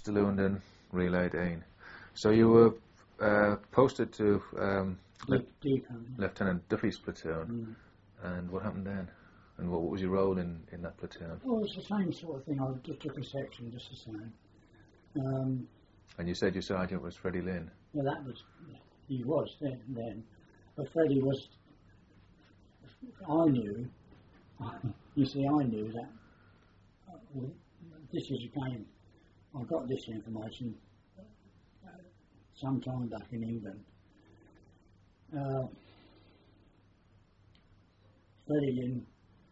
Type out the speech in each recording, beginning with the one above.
Mr. Lewandon, Real 18. So you were posted to Lieutenant Duffy's platoon, and what happened then? And what was your role in that platoon? Well, it's the same sort of thing. I just took a section, just the same. And you said your sergeant was Freddie Lynn? Well, he was then. But Freddie was, I knew that this is again, I got this information sometime back in England. Freddie Lynn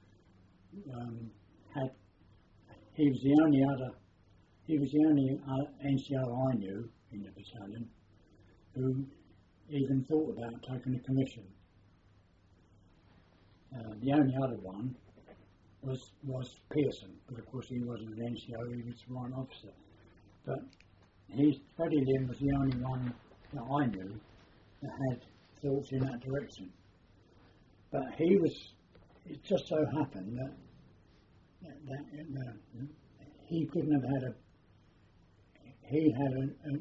he was the only NCO I knew in the battalion who even thought about taking a commission. The only other one was Pearson, but of course he wasn't an NCO, he was a warrant officer. But Freddie Lynn was the only one that I knew that had thoughts in that direction. But it just so happened that he couldn't have had he had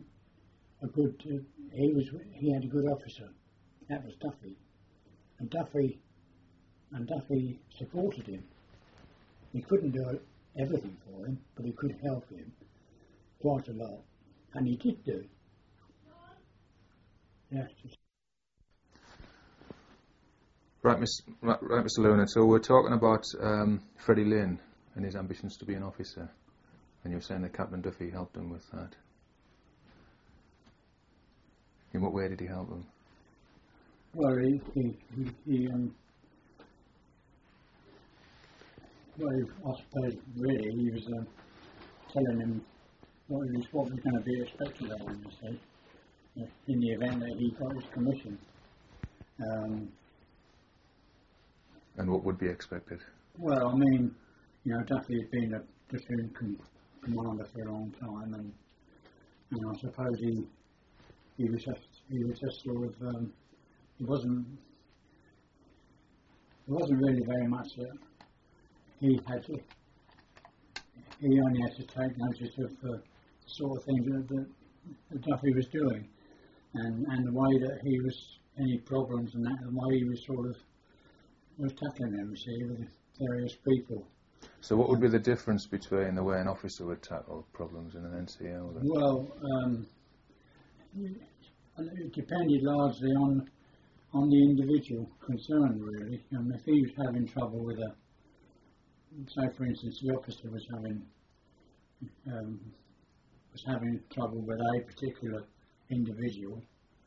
a good officer. That was Duffy. And Duffy supported him. He couldn't do everything for him, but he could help him quite a lot. And he did do. Yeah. Right, Mr. Lewandon, so we're talking about Freddie Lynn and his ambitions to be an officer, and you're saying that Captain Duffy helped him with that. In what way did he help him? Well, I suppose really he was telling him what was going to be expected of him, you see, in the event that he got his commission. And what would be expected? Well, I mean, Duffy had been a platoon commander for a long time, and I suppose he was just sort of it wasn't really very much that he only had to take notice of the sort of things that Duffy was doing, and the way that he was, any problems and that, the way he was sort of was tackling them, you see, with various people. So what would be the difference between the way an officer would tackle problems in an NCO then? Well, it depended largely on the individual concerned, really. If he was having trouble with say for instance the officer was having trouble with a particular individual,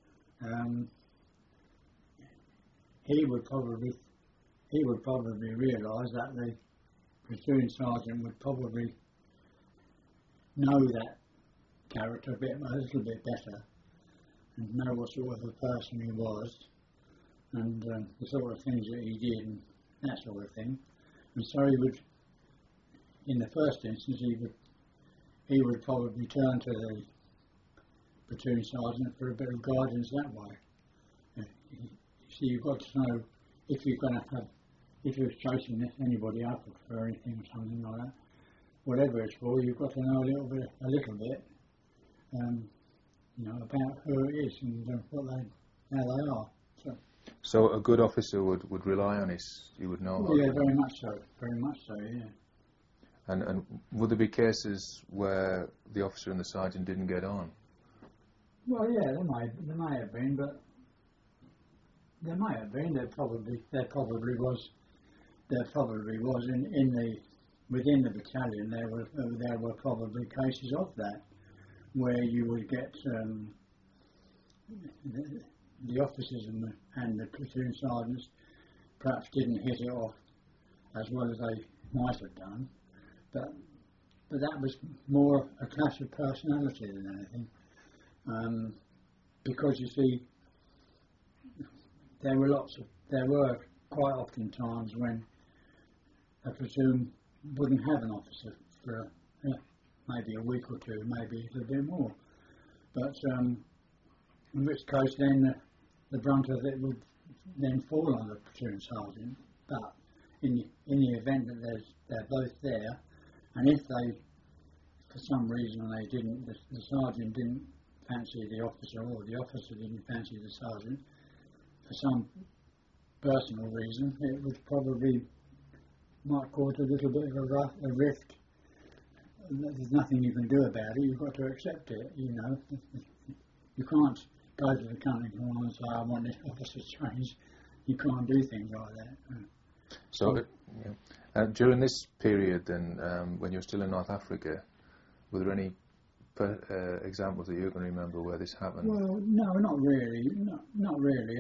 he would probably realise that the platoon sergeant would probably know that character a little bit better and know what sort of a person he was and the sort of things that he did and that sort of thing. And so he would, in the first instance, he would probably turn to the platoon sergeant for a bit of guidance that way. So you've got to know if you're chasing anybody up for anything or something like that, whatever it's for, you've got to know a little bit about who it is and how they are. So a good officer would rely on he would know. Yeah, very much so, yeah. And would there be cases where the officer and the sergeant didn't get on? Well, yeah, there may have been, but there may have been. There probably was within the battalion. There were probably cases of that where you would get the officers and the platoon sergeants perhaps didn't hit it off as well as they might have done, but that was more a clash of personality than anything, because you see, there were quite often times when a platoon wouldn't have an officer for maybe a week or two, maybe a little bit more, but in which case then the brunt of it would then fall on the platoon sergeant. But in the event that they're both there, and if for some reason they didn't, the sergeant didn't fancy the officer, or the officer didn't fancy the sergeant. For some personal reason, it was probably might cause a little bit of a rift. There's nothing you can do about it. You've got to accept it. You know, you can't go to the company command and say, "I want this officer changed." You can't do things like that. So, during this period, then, when you were still in North Africa, were there any examples that you can remember where this happened? Well, no, not really. Not really.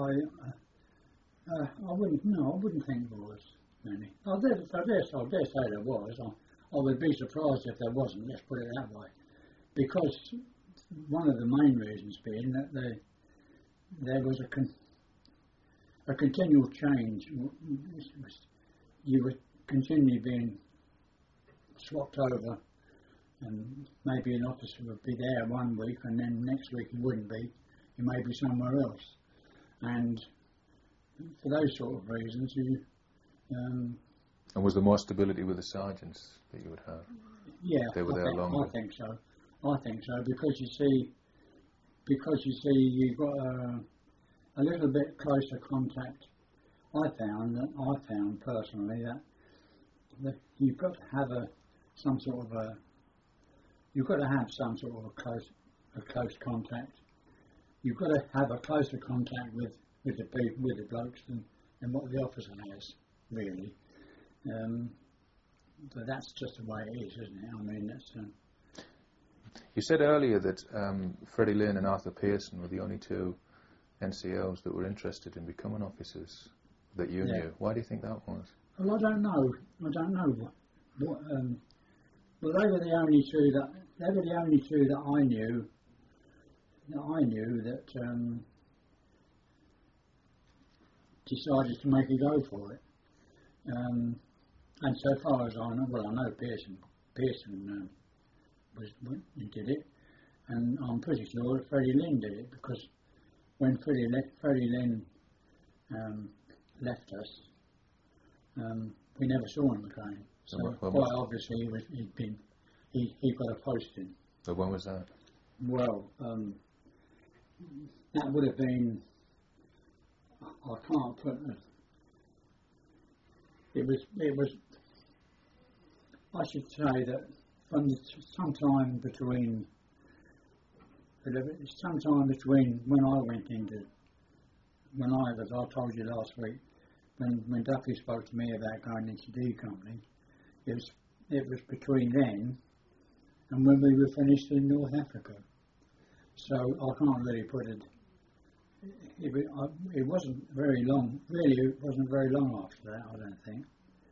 I wouldn't. No, I wouldn't think there was many. I dare say there was. I would be surprised if there wasn't. Let's put it that way. Because one of the main reasons being that there was a continual change. You were continually being swapped over, and maybe an officer would be there one week, and then next week he wouldn't be. He may be somewhere else, and for those sort of reasons, and was there more stability with the sergeants that you would have? Yeah, they were there longer. I think so. Because you see, you've got a little bit closer contact. I found personally that you've got to have some sort of a close contact. You've got to have a closer contact with the blokes than what the officer has, really. But that's just the way it is, isn't it? I mean, that's. You said earlier that Freddie Lynn and Arthur Pearson were the only two NCOs that were interested in becoming officers that you knew. Why do you think that was? Well, I don't know. What well, they were the only two that I knew. That decided to make a go for it. And so far as I know, well, I know Pearson did it, and I'm pretty sure that Freddie Lynn did it, because when Freddie Lynn left us, we never saw him again. So quite obviously he got a posting. So when was that? Well, that would have been, I can't put it was I should say that from sometime between when I went into, as I told you last week, when Duffy spoke to me about going into D Company, it was between then and when we were finished in North Africa. So I can't really put it. It wasn't very long. Really, it wasn't very long after that. I don't think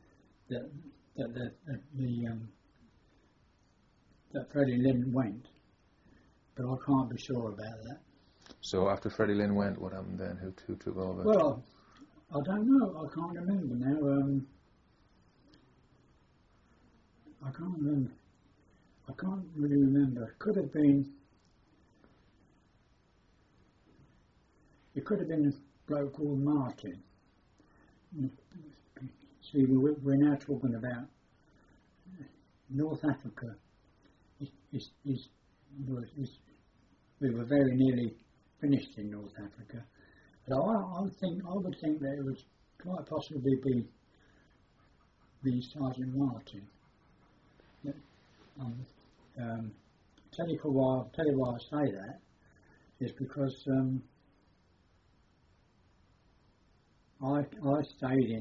that Freddie Lynn went, but I can't be sure about that. So after Freddie Lynn went, what happened then? Who took over? Well, I don't know. I can't remember now. I can't really remember. It could have been a bloke called Martin. See, we're now talking about North Africa. We were very nearly finished in North Africa. But I would think that it would quite possibly be Sergeant Martin. Tell you why I say that is because I stayed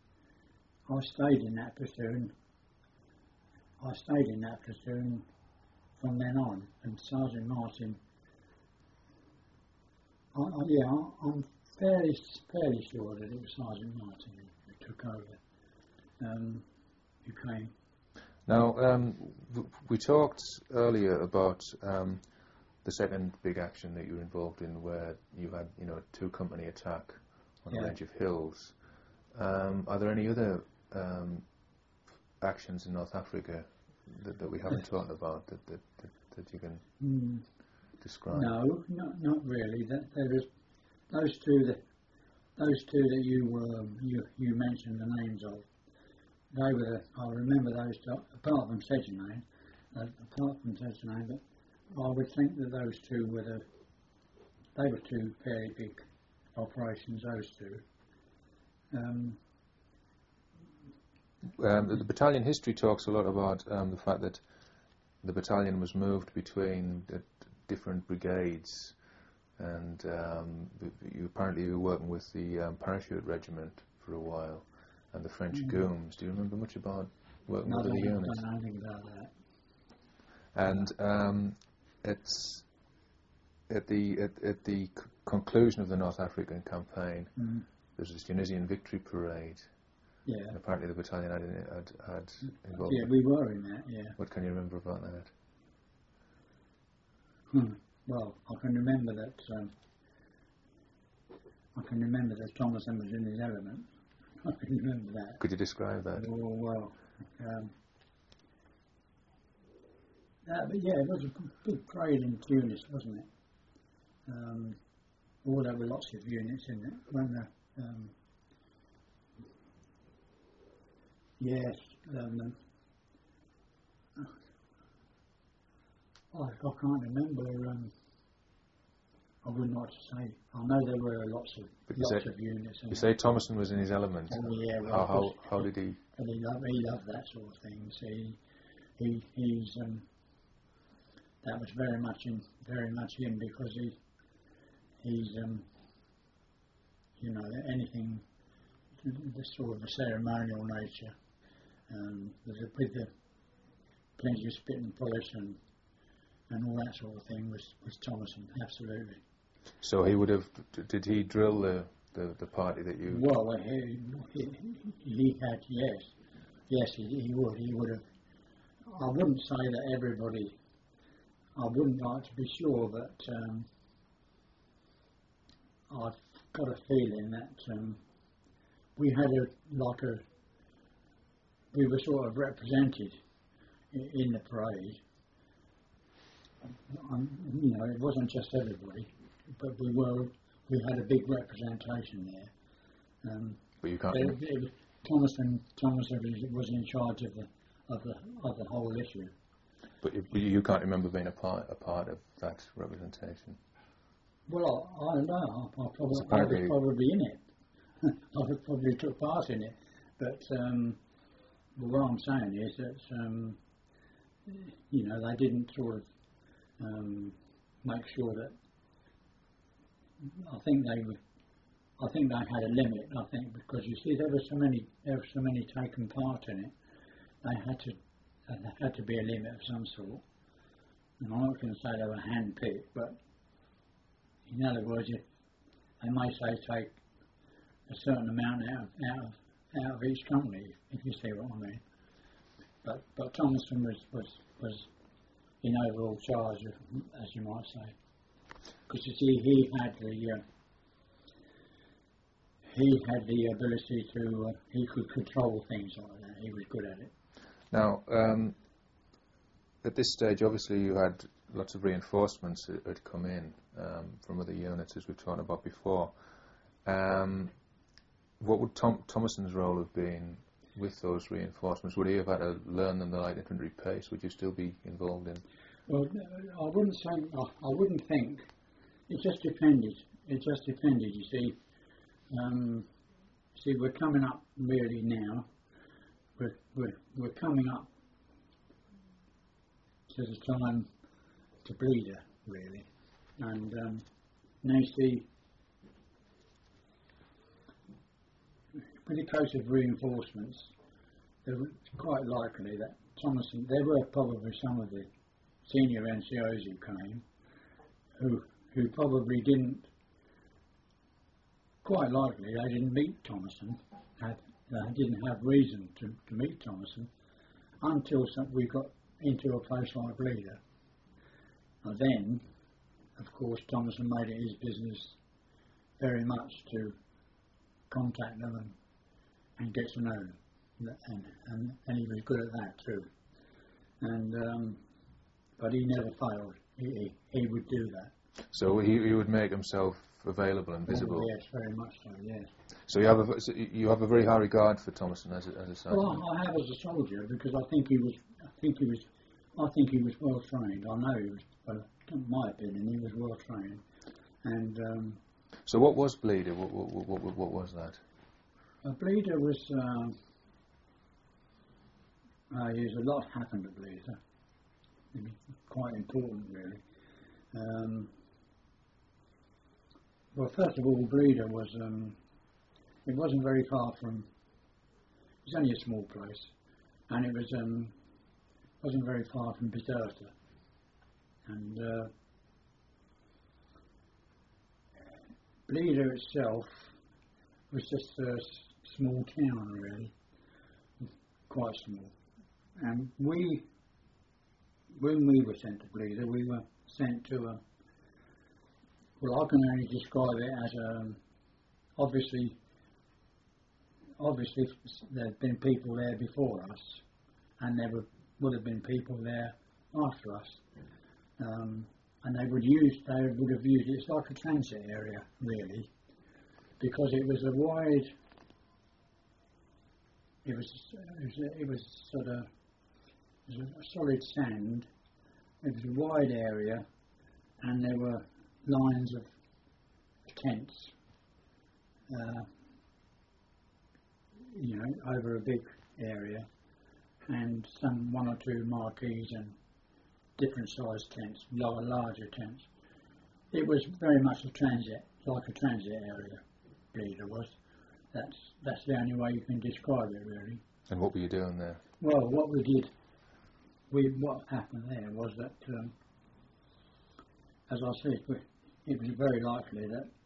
in that platoon. I stayed in that platoon from then on, and Sergeant Martin. I'm fairly sure that it was Sergeant Martin who took over. Who came. Now, we talked earlier about the second big action that you were involved in, where you had, a 2-company attack on a range of hills. Are there any other actions in North Africa that we haven't talked about that you can describe? No, not really. There is those two that you mentioned the names of. They were I remember those two, apart from Sedgemoor, apart from Tasmania, but I would think that those two they were two fairly big operations, those two. The battalion history talks a lot about the fact that the battalion was moved between the different brigades, and you apparently were working with the parachute regiment for a while, and the French Gooms. Do you remember much about working with the units? I don't know anything about that. And it's at the conclusion of the North African campaign, there's this Tunisian victory parade. Yeah. And apparently the battalion had involved. Yeah, we were in that. Yeah. What can you remember about that? Well, I can remember that. Thomason was in his element. I can remember that. Could you describe that? Oh, well. But yeah, it was a big parade in Tunis, wasn't it? There were lots of units in it. Yes. I can't remember. I wouldn't like to say. I know there were lots of units. You say Thomason was in his element. Oh yeah. Well, how did he? He loved that sort of thing. So he's that was very much him because he's anything the sort of a ceremonial nature. With the plenty of spit and polish and all that sort of thing was Thomason, absolutely. So he would have. Did he drill the party that you? Well, he had, yes, he would. He would have. I wouldn't say that everybody. I wouldn't like to be sure, but I've got a feeling that we had we were sort of represented in the parade. It wasn't just everybody, but we had a big representation there. But you can't. Thomason was in charge of the whole issue. But you can't remember being a part of that representation. Well, I don't know. I was probably in it. I probably took part in it. But what I'm saying is that they didn't sort of make sure that. I think they had a limit. I think because you see there were so many taking part in it. There had to be a limit of some sort. And I'm not going to say they were hand-picked, but in other words, they may say take a certain amount out of each company, if you see what I mean. But Thomason was in overall charge, as you might say, because you see he had the ability to he could control things like that. He was good at it. Now, at this stage, obviously, you had lots of reinforcements that had come in from other units, as we've talked about before. What would Thomason's role have been with those reinforcements? Would he have had to learn them the light infantry pace? Would you still be involved in? Well, I wouldn't think. It just depended. You see. We're coming up really now. We're coming up to the time to bleeder, really. And now you see, with the case of reinforcements, it was quite likely that Thomason, there were probably some of the senior NCOs who came, who probably didn't, quite likely they didn't meet Thomason, they didn't have reason to meet Thomason until we got into a place like Bleeder. And then, of course, Thomason made it his business very much to contact them and get to know them, and he was good at that too. And but he never failed. He would do that. So he would make himself available and visible. Oh, yes, very much so. Yes. So you have a very high regard for Thomason as a sergeant. Well, I have as a soldier because I think he was I think he was well trained. I know he was, well, in my opinion, he was well trained. And So what was Bleeder? What was that? a Bleeder was, there's a lot happened at Bleeder. It was quite important, really. Well, first of all, Bleeder was, it wasn't very far from, it was only a small place, and it was, wasn't very far from Bizerta. And Bleeder itself was just a small town, really, quite small. And when we were sent to Bleeder, we were sent to a, well, I can only describe it as obviously there had been people there before us, and there would have been people there after us. And they would have used it, it's like a transit area, really, because it was a wide, it was sort of, it was a solid sand, it was a wide area, and there were lines of tents, over a big area, and one or two marquees and different sized tents, larger tents. It was very much a transit, like a transit area, Bleeder was. That's the only way you can describe it, really. And what were you doing there? Well, what we did, what happened there was that, as I said, it was very likely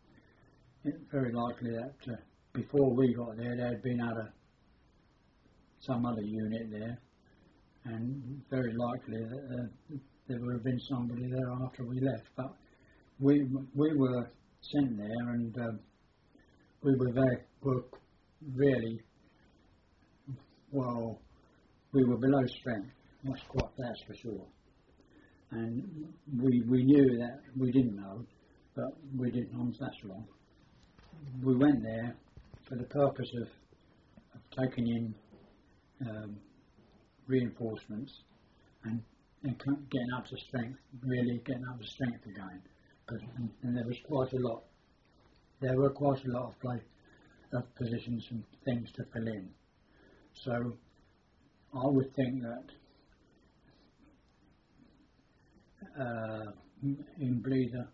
that before we got there, there had been some other unit there, and very likely that there would have been somebody there after we left. But we were sent there, and we were really, well, we were below strength. That's for sure. And we knew that, we didn't know, but we didn't, that's wrong. We went there for the purpose of taking in reinforcements and getting up to strength, really getting up to strength again. And there was quite a lot. There were quite a lot of positions and things to fill in. So I would think that in Bleeder,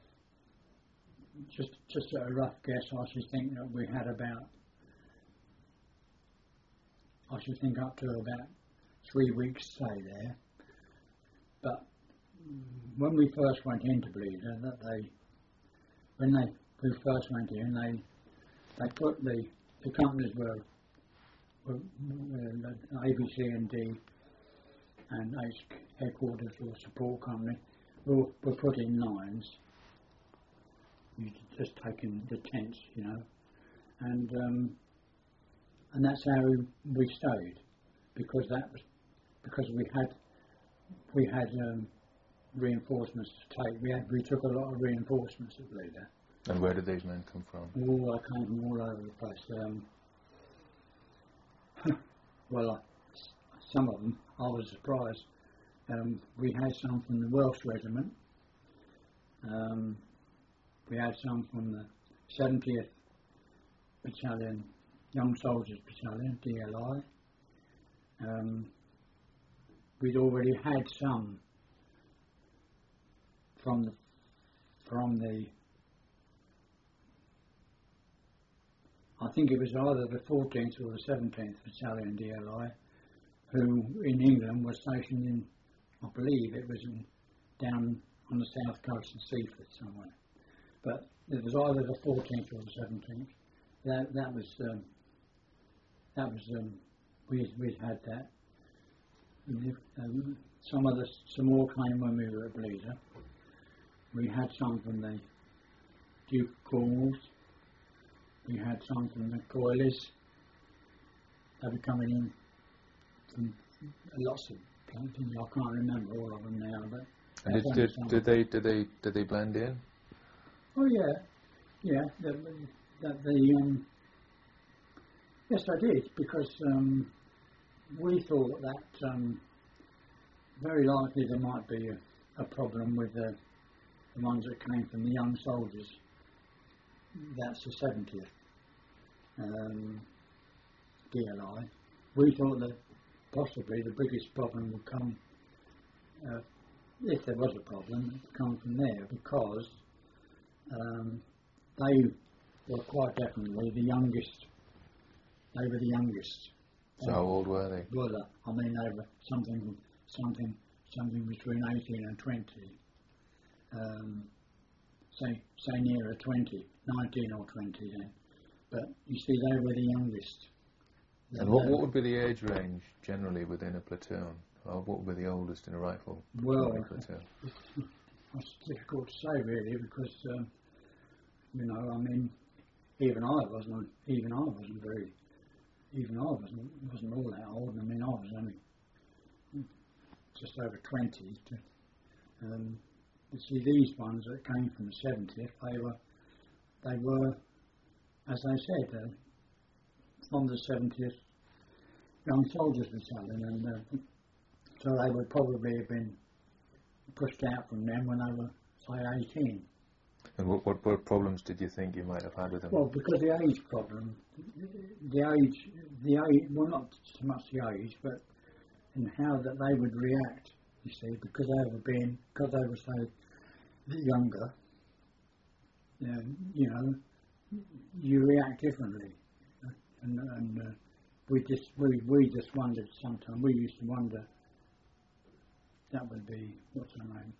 just at a rough guess, I should think that we had up to about 3 weeks stay there. But when we first went into Bleeder, we first went in, they put the companies were ABC and D and H headquarters or support company were put in lines. You just taking the tents, and that's how we stayed, because we had reinforcements to take. We took a lot of reinforcements at Bleeder. And where did these men come from? Oh, I came from all over the place. Well, some of them, I was surprised. We had some from the Welsh Regiment. We had some from the 70th Battalion, Young Soldiers Battalion, DLI. We'd already had some from the I think it was either the 14th or the 17th Battalion DLI, who in England was stationed in, I believe it was down on the south coast in Seaford somewhere. But it was either the 14th or the 17th. We'd had that. Some more came when we were at Bleeder. We had some from the Duke of Cornwalls. We had some from the Coilies. They were coming in from lots of places. I can't remember all of them now, but. And did they blend in? Oh yeah. Yes, I did, because we thought that very likely there might be a problem with the ones that came from the young soldiers. That's the 70th DLI. We thought that possibly the biggest problem would come, if there was a problem, it would come from there, because they were quite definitely the youngest. They were the youngest. So how old were they? Well, I mean, they were something between 18 and 20. Say nearer 20, 19 or 20 then. But you see, they were the youngest. And what would be the age range generally within a platoon? Or what would be the oldest in a rifle platoon? It's difficult to say really, because you know, I mean, even I wasn't all that old. I mean, I was only just over 20. You see, these ones that came from the 70th, they were, as I said, from the 70th Young Soldiers Battalion, and so they would probably have been pushed out from them when they were, say, 18. And what problems did you think you might have had with them? Well, because the age problem, the age, well, not so much the age, but in how that they would react, you see, because they were so younger, you know, you react differently. And we just wondered sometimes, we used to wonder, that would be, what's her name?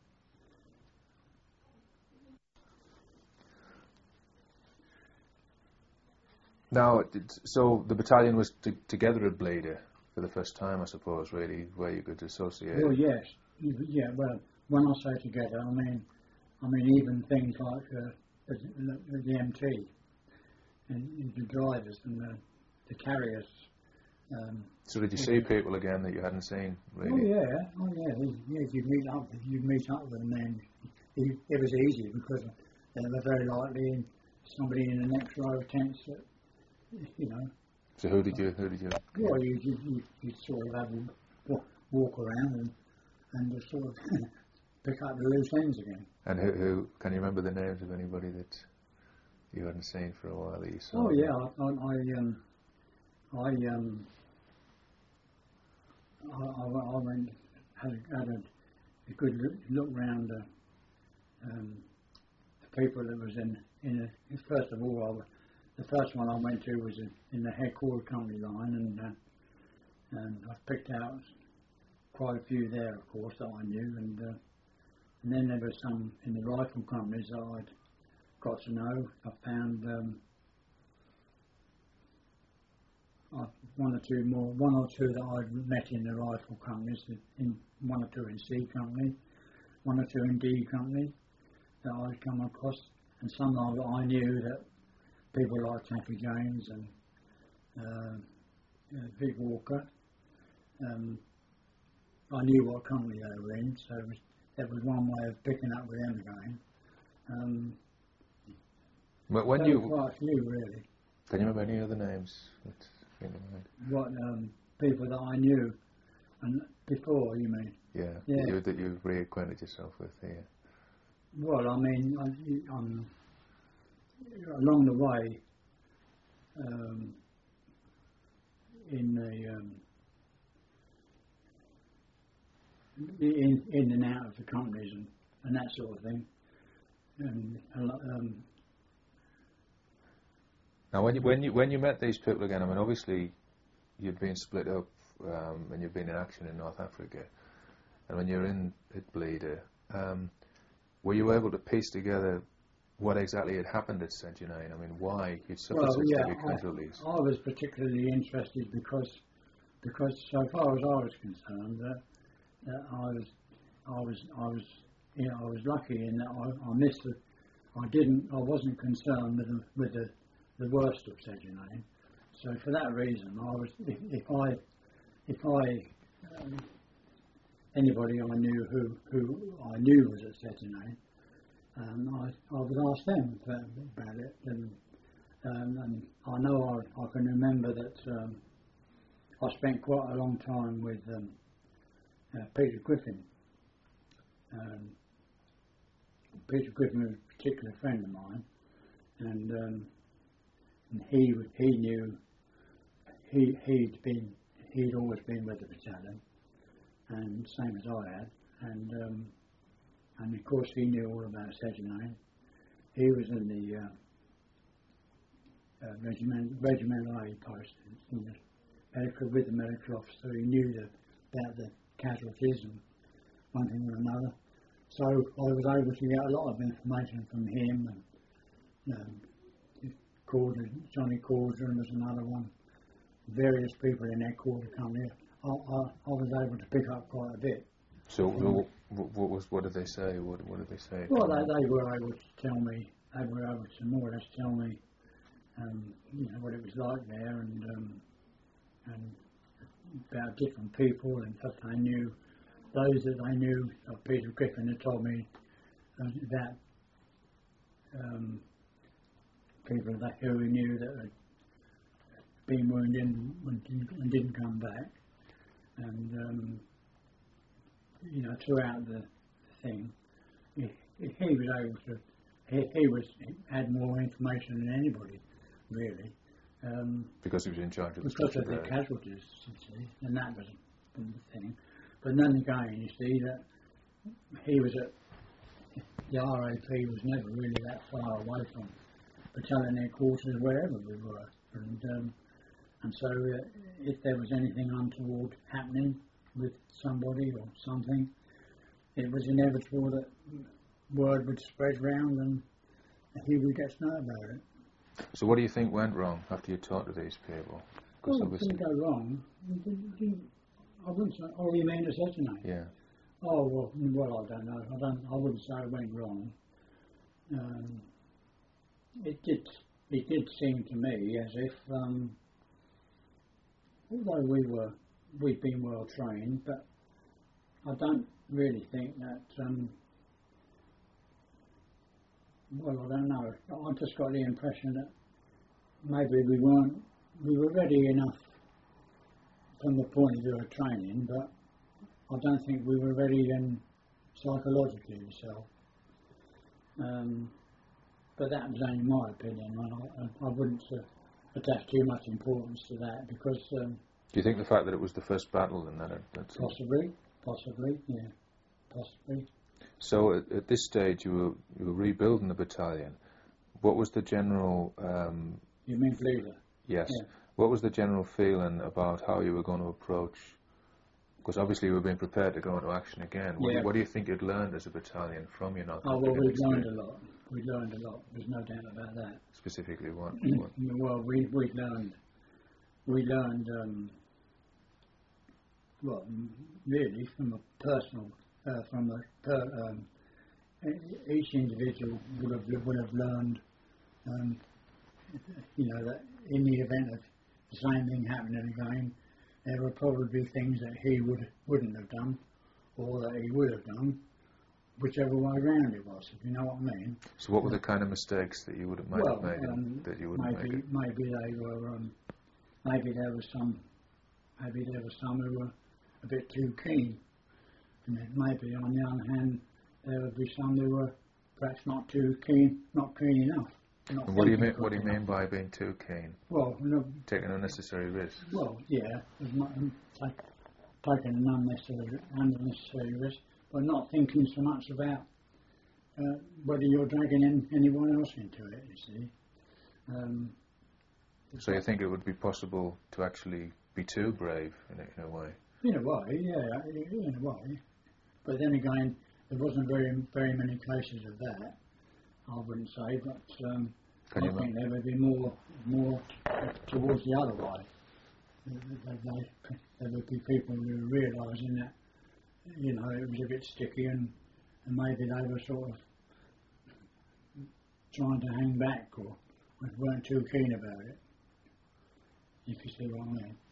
Now, so the battalion was together at Bleeder for the first time, I suppose, really, where you could associate. Well, yes, yeah. Well, when I say together, I mean even things like the MT and the drivers and the carriers. So did you see people again that you hadn't seen, really? Oh yeah. You'd meet up with them, and it was easy because they were very likely somebody in the next row of tents that, you know. So who did you? Well, you sort of have a walk around and just sort of pick up the loose ends again. And who can you remember the names of anybody that you hadn't seen for a while that you saw? Oh yeah, I went had a good look round the people that was in first of all. The first one I went to was in the headquarter company line, and I picked out quite a few there, of course, that I knew, and then there were some in the rifle companies that I'd got to know. I found one or two that I'd met in the rifle companies, in one or two in C company, one or two in D company that I'd come across, and some of that I knew that people like Taffy James and Vic Walker. I knew what company they were in, so that was one way of picking up with them again. But when you quite a few, really. Can you remember any other names that came to mind? What people that I knew, and before, you mean? Yeah. That you've reacquainted yourself with here. Well, I mean, I'm along the way, in and out of the companies and that sort of thing, and now when you met these people again, I mean, obviously you'd been split up and you've been in action in North Africa, and when you're in at Bleeder, were you able to piece together what exactly had happened at Saint-Junien? I mean, why you'd suffered such heavy casualties? I was particularly interested because so far as I was concerned, I was lucky in that I missed it. I wasn't concerned with the worst of Saint-Junien. So for that reason, if anybody I knew who I knew was at Saint-Junien, I would ask them about it, and I know I can remember that I spent quite a long time with Peter Griffin. Peter Griffin was a particular friend of mine, and he knew he'd always been with the battalion, and same as I had, and of course he knew all about Sedgemoor. He was in the regimental aid post, with the medical officer. He knew about the casualties and one thing or another. So I was able to get a lot of information from him, and Johnny Cordron was another one. Various people in that quarter company. I was able to pick up quite a bit. So what did they say? What did they say? Well, they were able to tell me. They were able to more or less tell me, what it was like there, and about different people and stuff. They knew those that they knew. Peter Griffin had told me about people who he knew that had been wounded and didn't come back, and throughout the thing, he was able to. He had more information than anybody, really. Because he was in charge of the because of the casualties, you see, and that was the thing. But then again, you see that he was at the RAP was never really that far away from battalion headquarters, wherever we were, and so if there was anything untoward happening with somebody or something, it was inevitable that word would spread round and he would get to know about it. So what do you think went wrong after you talked to these people? Well, it didn't go wrong. I wouldn't say, you mean as Sedgemoor? Yeah. Oh, well, I don't know. I wouldn't say it went wrong. It did seem to me as if, although we'd been well trained, but I don't really think that, I don't know. I just got the impression that maybe we were ready enough from the point of view of training, but I don't think we were ready then psychologically myself. But that was only my opinion. I wouldn't attach too much importance to that because... do you think the fact that it was the first battle and that's Possibly, yeah. Possibly. So at this stage you were rebuilding the battalion. What was the general... you mean Bleeder? Yes. Yeah. What was the general feeling about how you were going to approach... Because obviously you were being prepared to go into action again. What do you think you'd learned as a battalion from your North African we'd experience? learned a lot. We learned a lot. There's no doubt about that. Specifically what? Well, we learned... really from a personal... each individual would have learned, that in the event of the same thing happening again, there would probably be things that he wouldn't have done, or that he would have done, whichever way round it was, if you know what I mean. So what were the kind of mistakes that you would have made that you wouldn't make? Maybe they were, maybe there was some who were a bit too keen. And then maybe on the other hand, there would be some who were perhaps not keen enough. And what do you mean by being too keen? Well, taking unnecessary risks. Well, yeah, taking an unnecessary risk, but not thinking so much about whether you're dragging anyone else into it. You see. So you think it would be possible to actually be too brave in a way? In a way, yeah, in a way. But then again, there wasn't very many cases of that, I wouldn't say, but I think there would be more towards the other way. There would be people who were realising that, it was a bit sticky and maybe they were sort of trying to hang back or weren't too keen about it, if you see what I mean.